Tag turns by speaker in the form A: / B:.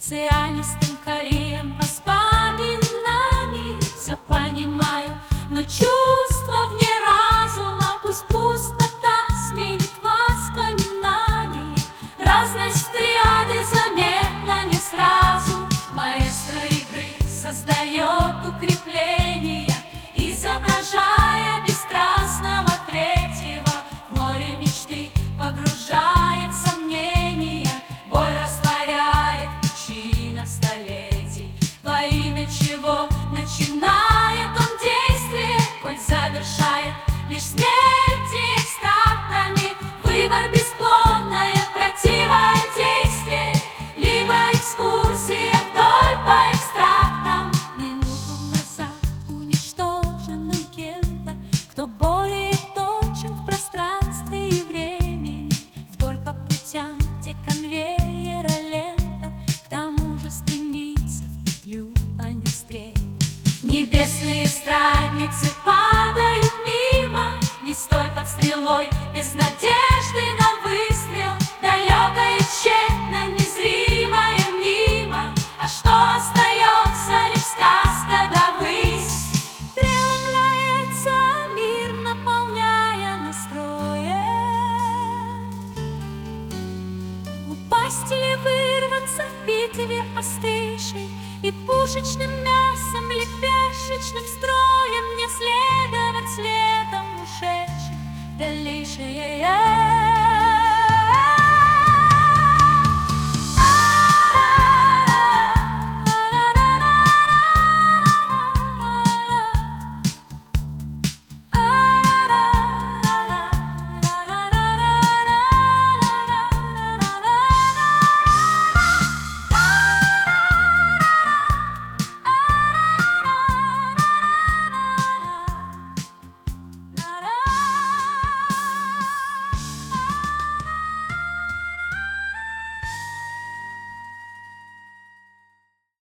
A: цианистым кореем воспоминаний. Все понимаю, но чувства вне разума, пусть пустота сменит воспоминаний. Разность триады заметна не сразу. Маэстро игры создает укрепления, изображая бесстрастного третьего. В море мечты погружает сомнения, боль растворяет причина столетий. Во имя чего начинает он действие, коль завершает лишь смерть экстактами. Выбор бесплодное противодействие, либо экскурсия вдоль по экстрактам. Минуту назад уничтоженным кем-то, кто более точен в пространстве и времени. Вдоль по путям, где конвейера лента, к тому же стремится в петлю, а не стрель. Небесные страницы падают мимо, не стой под стрелой, без надежды на выстрел. Далекая, тщетно, незримая мимо, а что остается, лишь сказка да высь. Преломляется мир, наполняя настроем. Упасть или вырваться в битве острейшей, и пушечным мясом лепешечным строем не следовать следом ушедшим в дальнейшее.